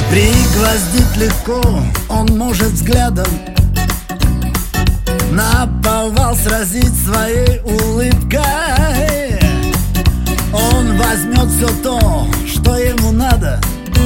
Пригвоздить легко он может взглядом, наповал сразить своей улыбкой. Он возьмет все то, что ему надо.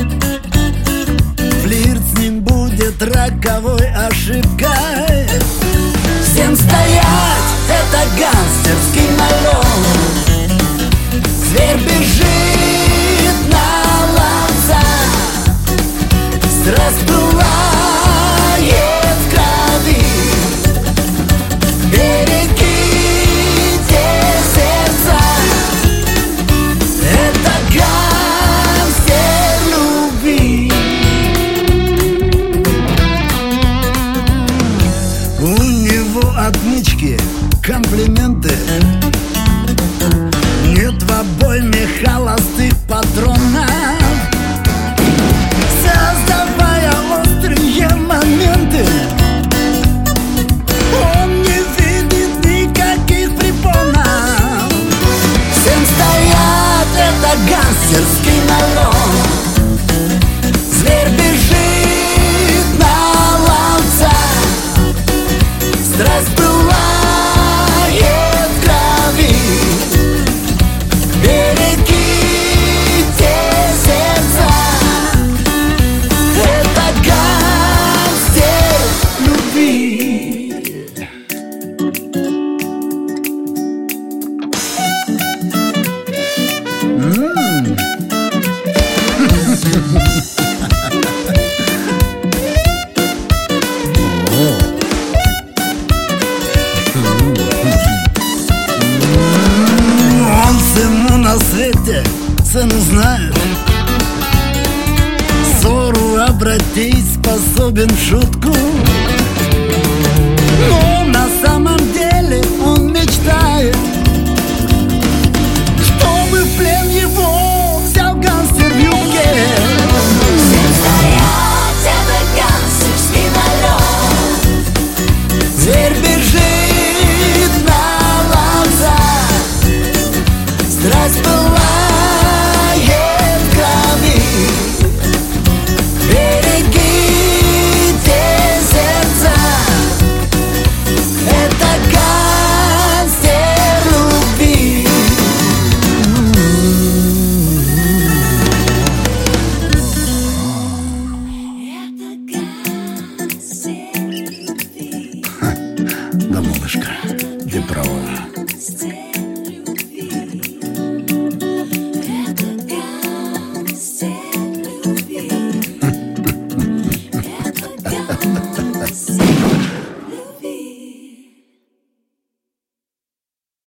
Флирт с ним будет роковой ошибкой. Всем стоять, это гангстерский налет. Зверь бежит на ловца, страсть пылает в крови. Берегите сердца, это гангстер любви. У него отмычки, комплименты. Нет в обойме холостых патронов, создавая острые моменты. Он не видит никаких препонов. Всем стоять, это гангстерский налет. Зверь бежит на ловца, страсть пылает в крови. Берегите сердца, это гангстер любви. Он всему на свете цену знает. Ссору обратить способен в шутку.